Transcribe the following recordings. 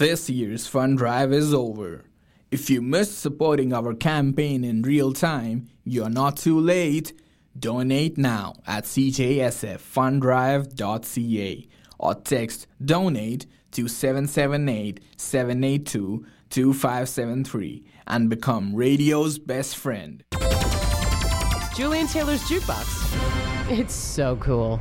This year's fund drive is over. If you missed supporting our campaign in real time, you're not too late. Donate now at cjsffunddrive.ca or text DONATE to 778-782-2573 and become radio's best friend. Julian Taylor's Jukebox. It's so cool.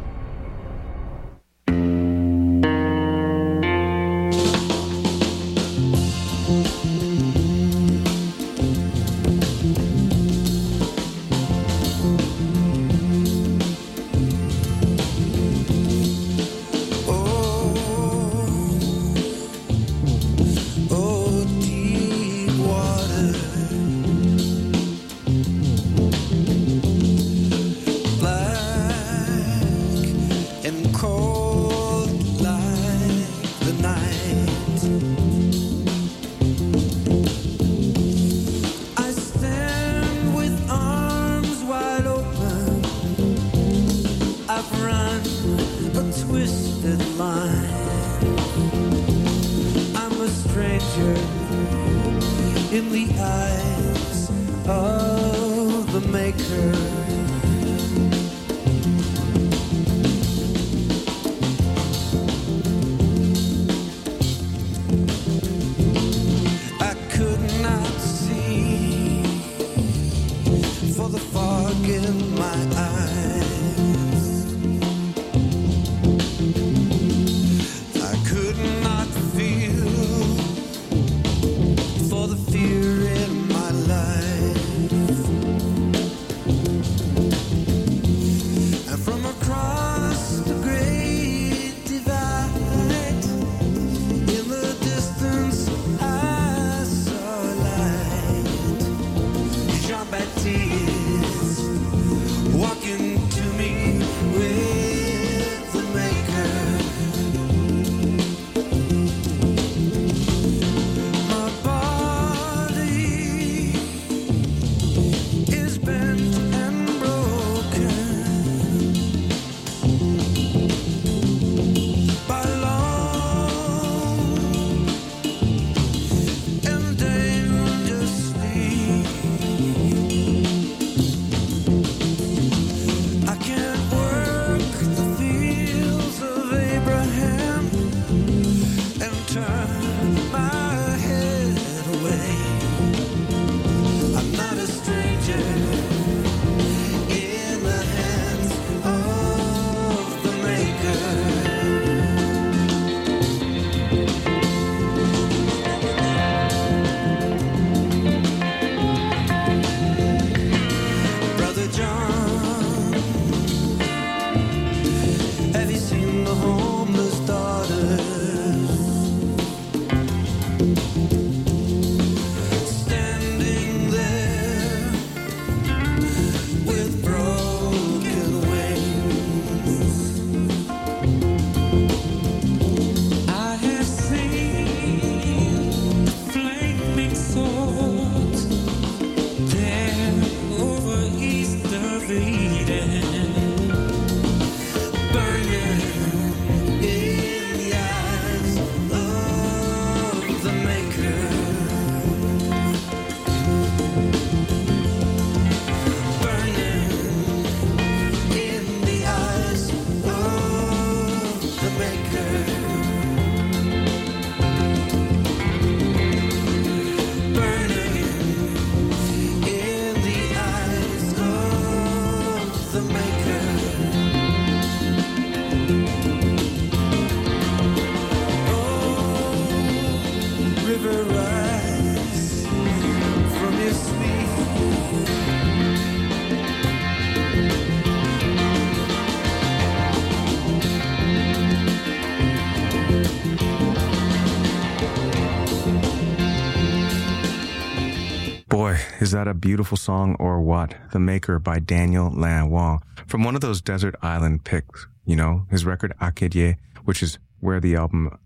Is that a beautiful song or what? The Maker by Daniel Lanois. From one of those desert island picks, you know, his record Acadier, which is where the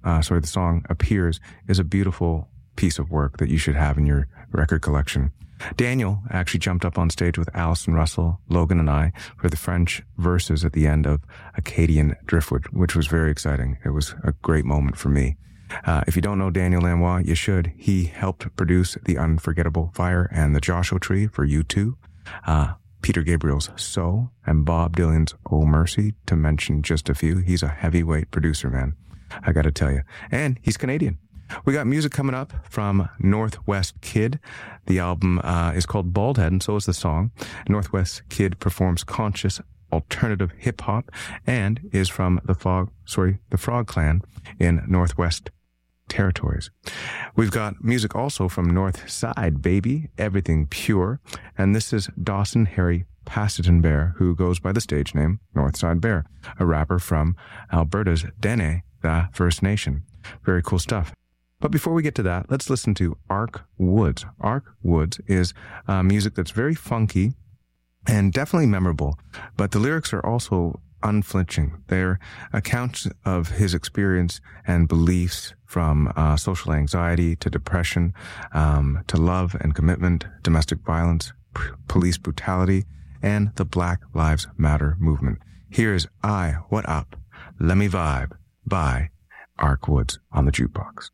song appears, is a beautiful piece of work that you should have in your record collection. Daniel actually jumped up on stage with Alison Russell, Logan, and I for the French verses at the end of Acadian Driftwood, which was very exciting. It was a great moment for me. If you don't know Daniel Lanois, you should. He helped produce The Unforgettable Fire and The Joshua Tree for U2, Peter Gabriel's So, and Bob Dylan's Oh Mercy, to mention just a few. He's a heavyweight producer, man. I gotta tell you. And he's Canadian. We got music coming up from Northwest Kid. The album is called Baldhead, and so is the song. Northwest Kid performs conscious alternative hip-hop and is from the Frog Clan in Northwest Territories. We've got music also from North Side Baby, Everything Pure, and this is Dawson Harry Pasterton Bear, who goes by the stage name Northside Bear, a rapper from Alberta's Dene, the First Nation. Very cool stuff. But before we get to that, let's listen to Ark Woods. Ark Woods is music that's very funky and definitely memorable, but the lyrics are also unflinching. They're accounts of his experience and beliefs, from social anxiety to depression, to love and commitment, domestic violence, police brutality, and the Black Lives Matter movement. Here's I What Up, Let Me Vibe by Ark Woods on the Jukebox.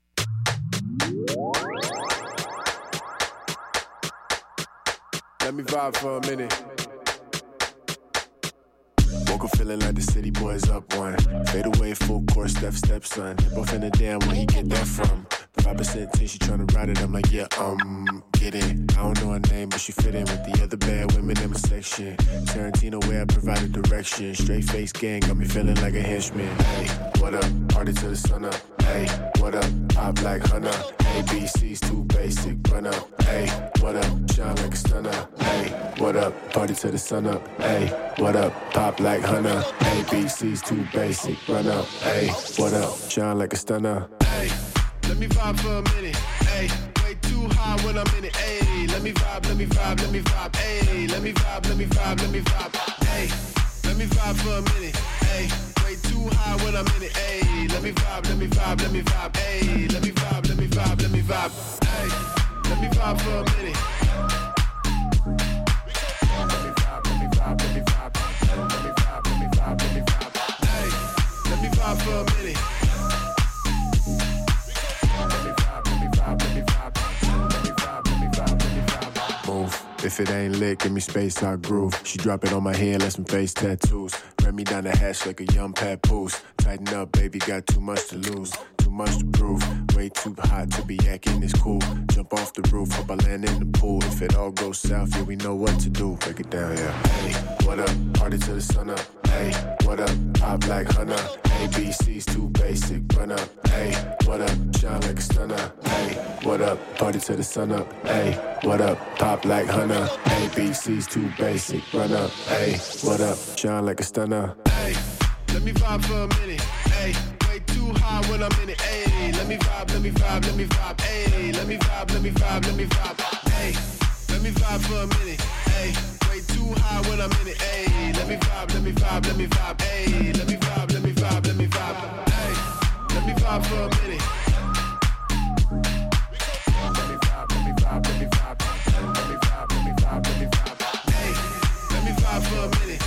Let me vibe for a minute. Woke up feeling like the city boys up one. Fade away, full course, step, son. Both in the damn, where he get that from? The 5% team, she tryna ride it. I'm like, yeah, get it. I don't know her name, but she fit in with the other bad women in my section. Tarantino, where I provided direction. Straight face gang, got me feeling like a henchman. Hey, what up? Party till the sun up. Hey, what up? Pop like Hunter. ABC's too basic. Run up. Hey, what up? Shine like a stunner. Hey, what up? Party till the sun up. Hey, what up? Pop like Hunter. ABC's too basic. Run up. Hey, what up? Shine like a stunner. Hey, let me vibe for a minute. Hey, way too high when I'm in it. Hey, let me vibe, let me vibe, let me vibe. Hey, let me vibe, let me vibe, let me vibe. Hey, let me vibe for a minute. Hey, way too high when I'm in it. Hey, let me vibe, let me vibe, let me vibe. Hey, let me vibe, let me vibe, let me vibe. Hey, let me vibe for a minute. Let me vibe, let me vibe, let me vibe. Let me vibe, let me vibe, let me vibe. Hey, let me vibe for a minute. Move. If it ain't lit, give me space, I groove. She drop it on my head, let some face tattoos. Ran me down the hatch like a young papoose. Tighten up, baby, got too much to lose. Too much to prove. Way too hot to be acting this cool. Jump off the roof, hope I land in the pool. If it all goes south, yeah, we know what to do. Break it down, yeah. Hey, what up? Party till the sun up. Hey, what up? Pop like Hunter. ABC's too basic. Run up. Hey, what up? Shine like a stunner. Hey, what up? Party till the sun up. Hey, what up? Pop like Hunter. ABC's too basic. Run up. Hey, what up? Shine like a stunner. Hey, let me vibe for a minute. Hey, way too high when I'm in it. Hey, let me vibe, let me vibe, let me vibe. Hey, let me vibe, let me vibe, let me vibe. Hey, let me vibe for a minute. Hey, way too high when I'm in it. Hey, let me vibe, let me vibe, let me vibe. Hey, let me vibe, let me vibe, let me vibe. Hey, let me vibe for a minute. Let me vibe, let me vibe, let me vibe. Let me vibe, let me vibe, let me vibe. Hey, let me vibe for a minute.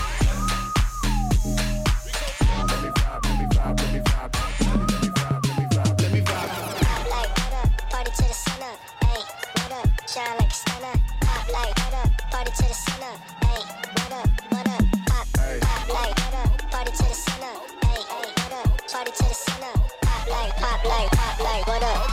Let me vibe, let me vibe, let me vibe. Let me vibe, let me vibe, let me vibe. Pop like what up? Party to the sun up. Hey, what up? Shine like a stunner. Pop like what up? Party to the sun up. Hey, what up? What up? Pop, pop like what up? Party to the sun up. Hey, what up? Party to the sun up. Pop like what up?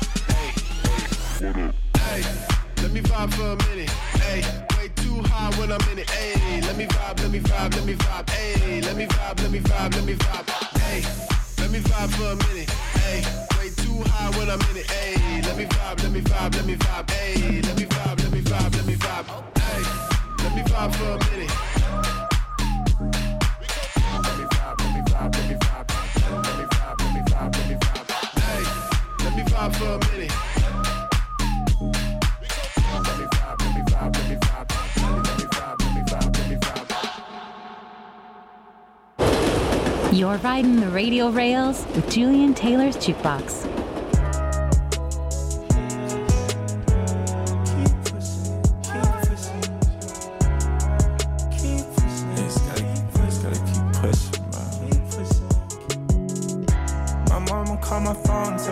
Hey, let me vibe for a minute. Hey, way too high when I'm in it. Hey, let me vibe, let me vibe, let me vibe. Hey, let me vibe, let me vibe, let me vibe. Hey, let me vibe for a minute. Hey, way too high when I'm in it. Hey, let me vibe, let me vibe, let me vibe. Hey, let me vibe, let me vibe, let me vibe. Hey, let me vibe for a minute. Let me vibe, let me vibe, let me vibe. Let me vibe, let me vibe, let me vibe. Hey, let me vibe for a minute. Let me vibe, let me vibe, let me vibe. Let me vibe, let me vibe, let me vibe. You're riding the radio rails with Julian Taylor's Jukebox. My mama called my phone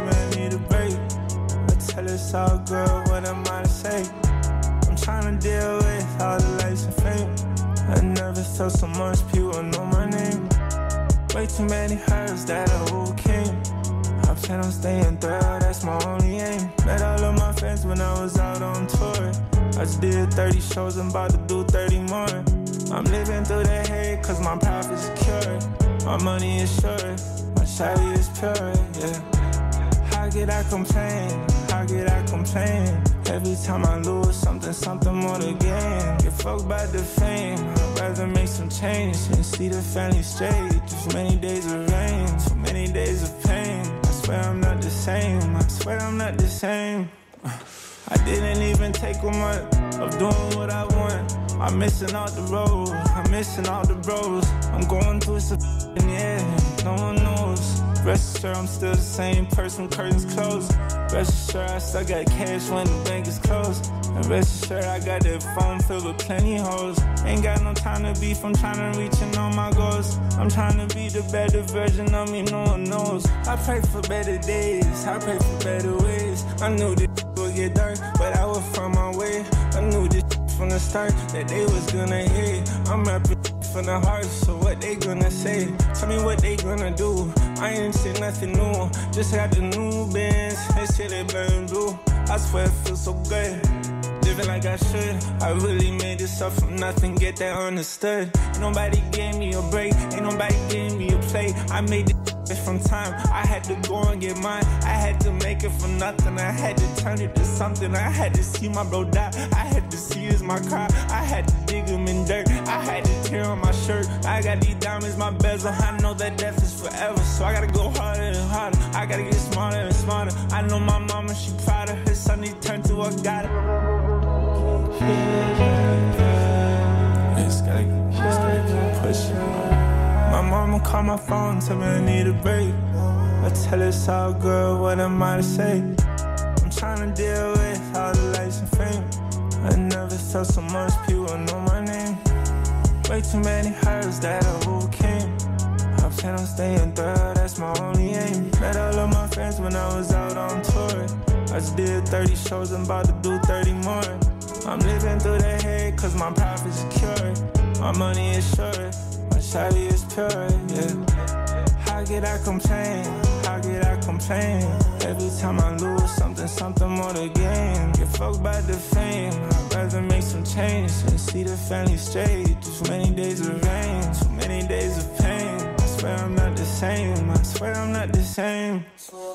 trying to deal with all the lights and fame. I never felt so much people know my name. Way too many hurts that I overcame. I plan on staying thorough, that's my only aim. Met all of my friends when I was out on tour. I just did 30 shows, I'm about to do 30 more. I'm living through the hate cause my path is secure. My money is sure, my shawty is pure, yeah. How could I complain? How could I complain? Every time I lose something more to gain. Get fucked by the fame, I'd rather make some change and see the family straight. Too many days of rain, too many days of pain. I swear I'm not the same, I swear I'm not the same. I didn't even take a month of doing what I want. I'm missing out the road, I'm missing all the bros. I'm going through some yeah, no one knows. Rest assured I'm still the same person, curtains closed. Rest assured I still got cash when the bank is closed. And rest assured I got that phone filled with plenty hoes. Ain't got no time to beef, I'm trying to reach all my goals. I'm trying to be the better version of me, no one knows. I pray for better days, I pray for better ways. I knew this would get dark, but I was from my way. I knew this from the start that they was gonna hate. I'm rapping from the heart, so what they gonna say? Tell me what they gonna do. I ain't say nothing new, just got the new bands. That shit they burn blue. I swear it feels so good, living like I should. I really made this up from nothing, get that understood. Ain't nobody gave me a break, ain't nobody gave me a play. I made this from time, I had to go and get mine. I had to make it from nothing, I had to turn it to something. I had to see my bro die, I had to see his my car. I had to dig him in dirt, I had to tear on my shirt. I got these diamonds, my bezel, I know that death is forever. So I gotta go harder and harder, I gotta get smarter and smarter. I know my mama, she proud of her son, he turned to a god. Just gotta keep pushing. My mama called my phone, tell me I need a break. I tell her it's all good, what am I to say? I'm trying to deal with all the lights and fame. I never felt so much people know my name. Way too many hurts that I overcame. I plan on staying thorough, that's my only aim. Met all of my friends when I was out on tour. I just did 30 shows, I'm about to do 30 more. I'm living through the hate cause my path is secure. My money is sure, my shawty is pure, yeah. How could I complain? How could I complain? Every time I lose something more to gain. Get fucked by the fame, I'd rather make some change and see the family straight. Too many days of rain, too many days of pain. I swear I'm not the same, I swear I'm not the same.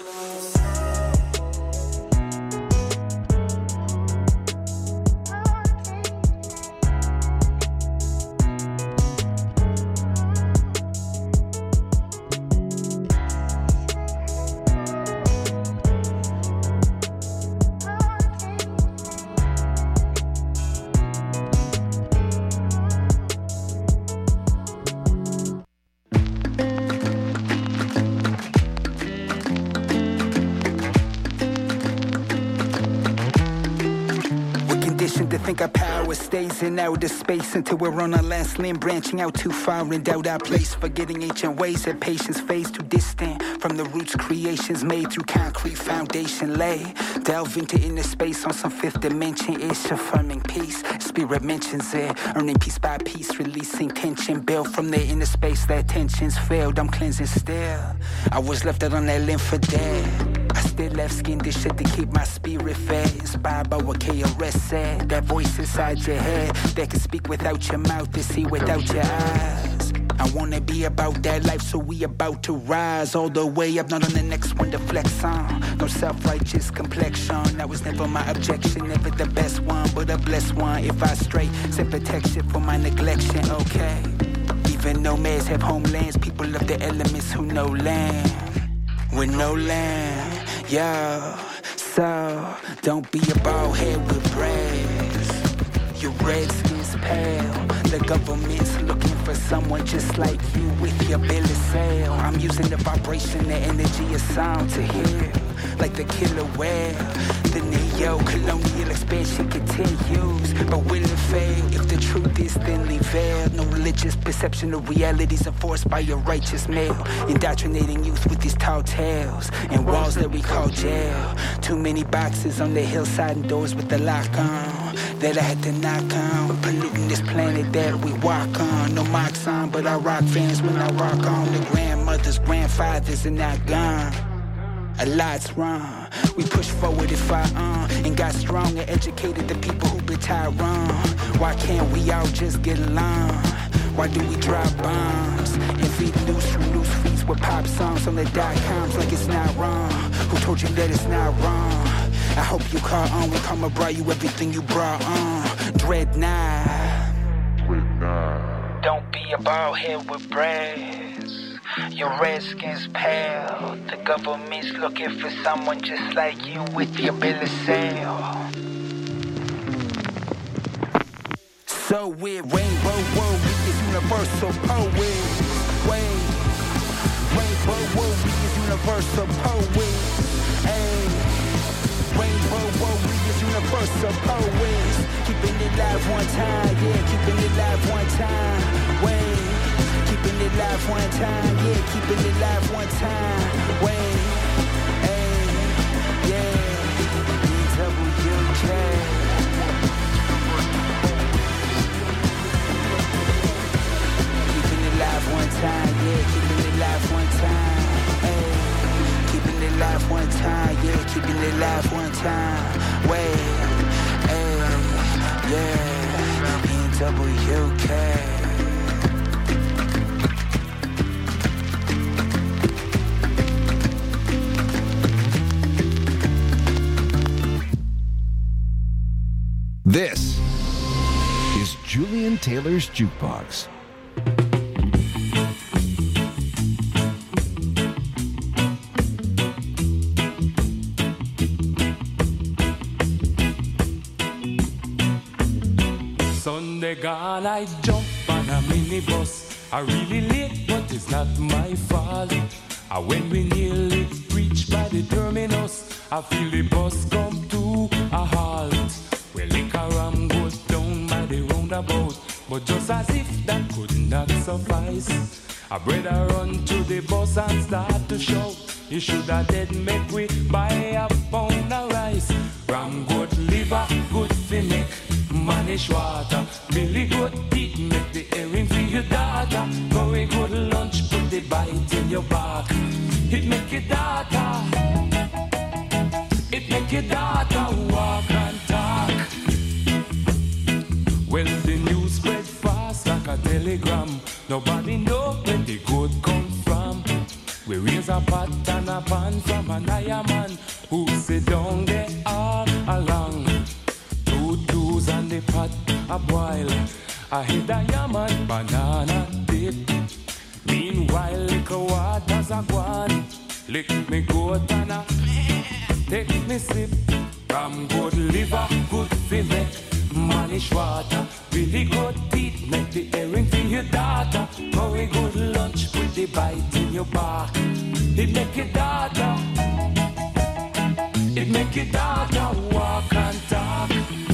To think our power stays in outer space until we're on our last limb, branching out too far and doubt our place, forgetting ancient ways that patience fades too distant from the roots creations made through concrete foundation lay. Delve into inner space on some fifth dimension, it's affirming peace. Spirit mentions it, earning piece by piece, releasing tension built from the inner space that tensions failed. I'm cleansing still. I was left out on that limb for dead. I still left skin this shit to keep my spirit fed. Inspired by what KRS said. That voice inside your head that can speak without your mouth and see without your eyes. I wanna be about that life, so we about to rise all the way up, not on the next one to flex on. No self-righteous complexion, that was never my objection. Never the best one, but a blessed one. If I stray, set protection for my neglection, okay. Even nomads have homelands, people of the elements who know land. With no land, yo. So, don't be a bald head with braids. Your red skin's pale. The government's looking for someone just like you with your bill of sale. I'm using the vibration, the energy of sound to heal. Like the killer whale. The neo-colonial expansion continues, but will it fail if the truth is thinly veiled? No religious perception of realities enforced by a righteous male, indoctrinating youth with these tall tales and walls that we call jail. Too many boxes on the hillside and doors with the lock on. that I had to knock on. Polluting this planet that we walk on. No mocks on, but I rock fans when I rock on. The grandmothers, grandfathers are not gone. A lot's wrong. We push forward if I and got strong and educated the people who been wrong. Why can't we all just get along? Why do we drop bombs and feed news from news feeds with pop songs on the .coms like it's not wrong? Who told you that it's not wrong? I hope you caught on when Karma brought you everything you brought on. Dreadnought. Don't be a bald head with brains. Your redskins pale. The government's looking for someone just like you with your bill of sale. So weird, rainbow world, we is universal poets. Wait, rainbow world, we is universal poets. Hey, rainbow world, we is universal poets. Keeping it live one time, yeah, keeping it live one time. Wait, keeping it live one time, yeah, keeping it live one time. Wait, hey, yeah, DWK. Live one time, yeah, keeping it live one time. Hey, keeping it live one time, yeah, keeping it live one time. Wait, hey, yeah, NWK. This is Julian Taylor's Jukebox. Sunday gone, I jump on a minibus. I really late, but it's not my fault. When we nearly reach by the terminus, I feel the bus come to a halt. Well, liquor ram goes down by the roundabout, but just as if that could not suffice, I better run to the bus and start to shout. You should have dead make we buy a pound of rice. Ram good liver, good fi make manish water. Billy good teeth make the earring for your daughter. Very good lunch, put the bite in your back. It make your daughter, it make your daughter walk and talk. Well, the news spread fast like a telegram. Nobody know where the good come from. We raise a pot and a pan from an iron man who sit down there all along. 2 twos and the pot a boil. I hit a yaman banana dip. Meanwhile, liquor waters a guan. Lick me goat and a take me sip. Ram good liver, good fi make manish water. Really good teeth make the earring for your daughter. Very good lunch, put the bite in your back. It make your daughter, it make your daughter walk and talk.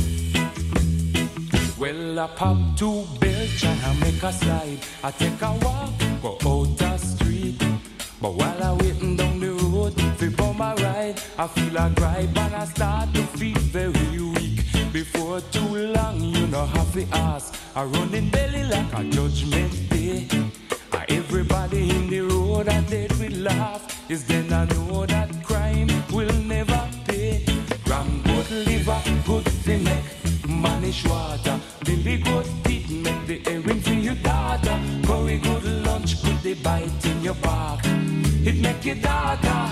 Well, I pop 2 belch and I make a slide. I take a walk, go out the street. But while I waiting down the road for my ride, I feel a gripe and I start to feel very weak. Before too long, you know have to ask. I run in belly like a judgment day. Everybody in the road and dead will laugh. Is then I know that crime will never pay. Ram good liver, good fi make manish water. Billy good teeth make the earring for your daughter. Very good lunch, put the bite in your back. It make your daughter,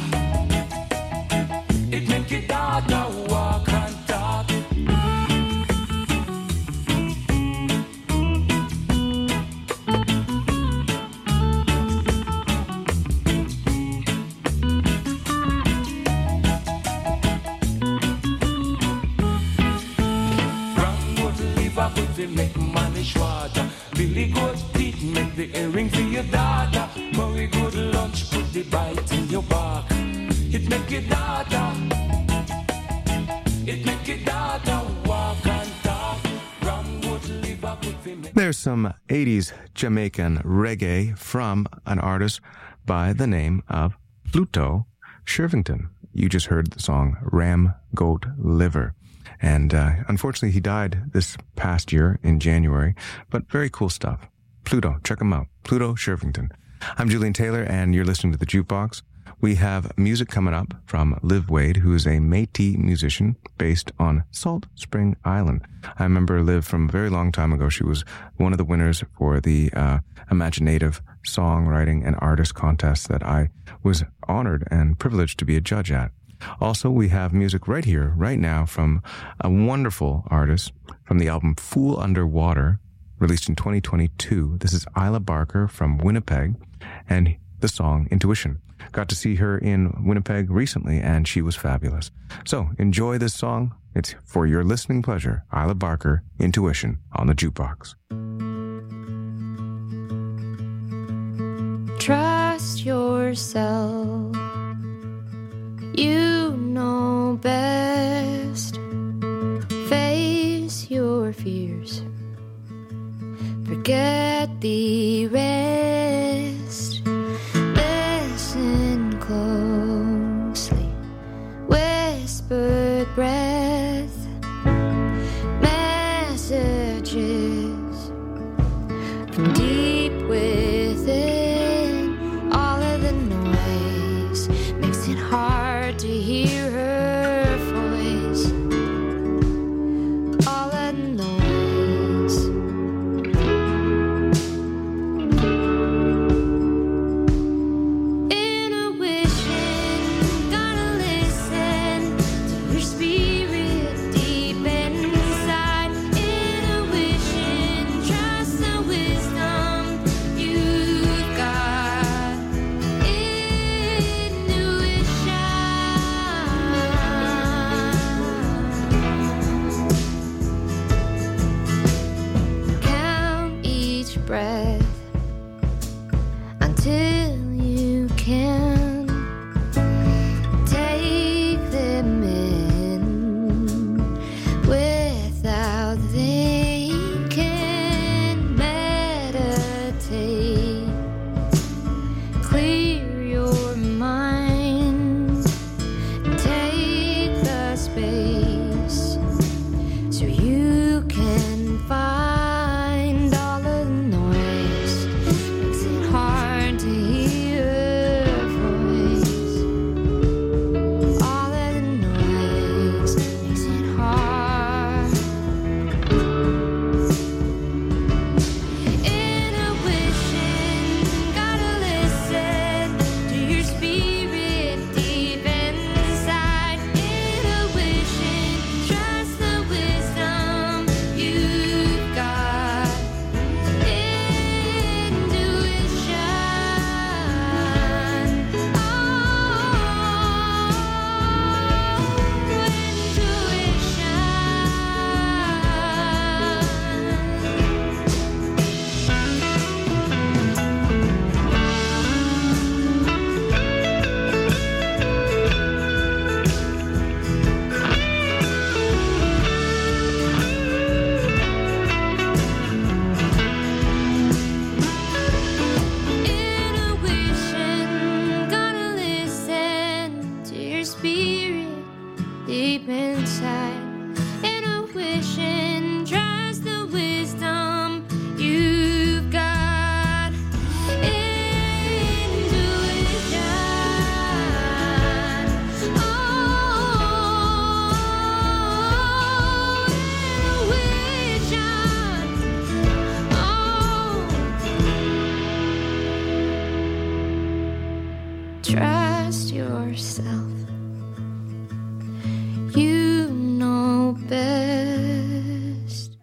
it make your daughter walk and talk. Make manish water. Billy good teeth make the earring for your daughter. Very good lunch, put the bite in your back. It make your daughter, it make your daughter walk and talk. Ram good liver, good fi make. There's some 80s Jamaican reggae from an artist by the name of Pluto Shervington. You just heard the song Ram Goat Liver. And unfortunately, he died this past year in January, but very cool stuff. Pluto, check him out. Pluto Shervington. I'm Julian Taylor, and you're listening to The Jukebox. We have music coming up from Liv Wade, who is a Métis musician based on Salt Spring Island. I remember Liv from a very long time ago. She was one of the winners for the Imaginative Songwriting and Artist Contest that I was honored and privileged to be a judge at. Also, we have music right here, right now, from a wonderful artist from the album Fool Under Water, released in 2022. This is Isla Barker from Winnipeg, and the song Intuition. Got to see her in Winnipeg recently, and she was fabulous. So enjoy this song. It's for your listening pleasure. Isla Barker, Intuition, on the Jukebox. Trust yourself. You know best. Face your fears. Forget the rest. Listen closely. Whispered breath. Messages from deep within. All of the noise makes it hard to hear her voice. All of the noise. Trust yourself. You know best.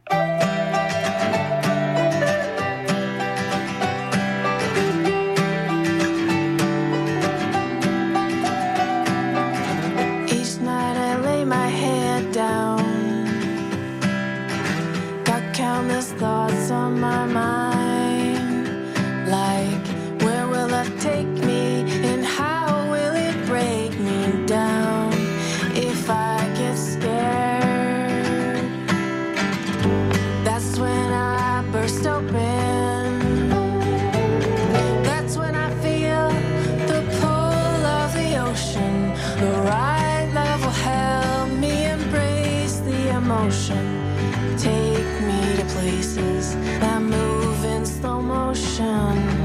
Each night I lay my head down. Got countless thoughts on my mind. Like, where will life take me? And how will it break me down if I get scared? That's when I burst open. That's when I feel the pull of the ocean. The right love will help me embrace the places that move in slow motion.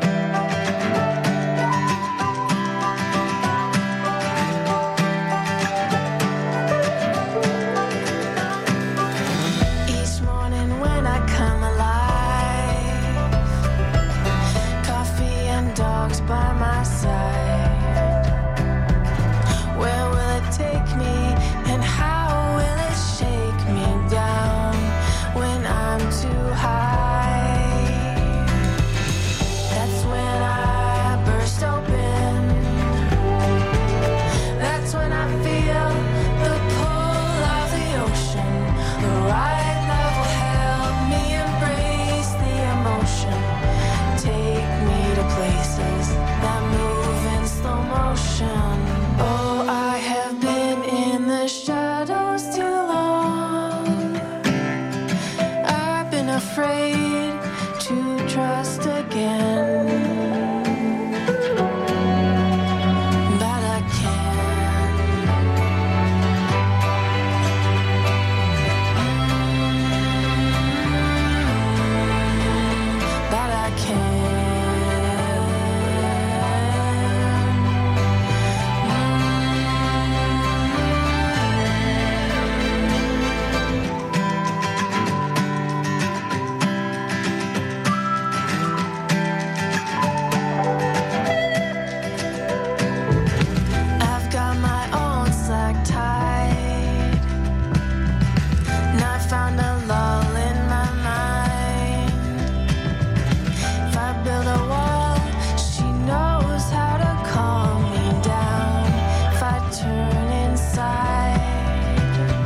By my side, where will it take me, and how will it shake me down when I'm too high? That's when I burst open. That's when I feel the pull of the ocean. The right love will help me embrace the emotion. Take me to places that move in slow motion. Oh, I have been in the shadows too long. I've been afraid to trust again. But I can. But I can. I've got my own slack tied, and I found a lull in my mind. If I build a wall, she knows how to calm me down. If I turn inside,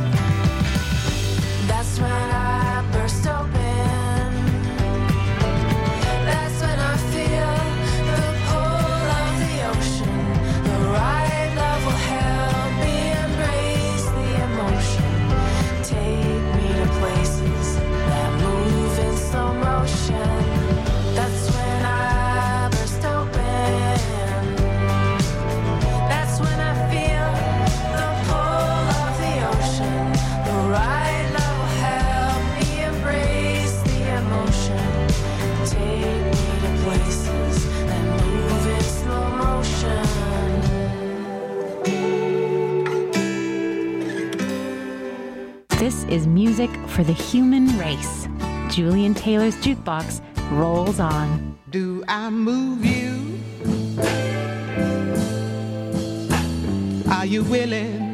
that's when I burst open. That's when I feel the pull of the ocean. The right love will help me embrace the emotion. Take me to places that move in slow motion. That's when I burst open. That's when I feel the pull of the ocean. The right love will help me embrace the emotion. Take me to places that move in slow motion. This is music for the human race. Julian Taylor's Jukebox rolls on. Do I move you? Are you willing